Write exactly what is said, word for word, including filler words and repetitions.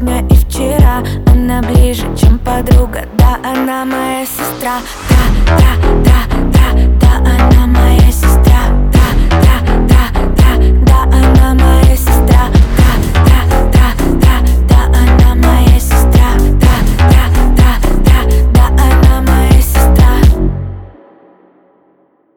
сегодня и вчера. Она ближе, чем подруга, да, она моя сестра. Да, да, да,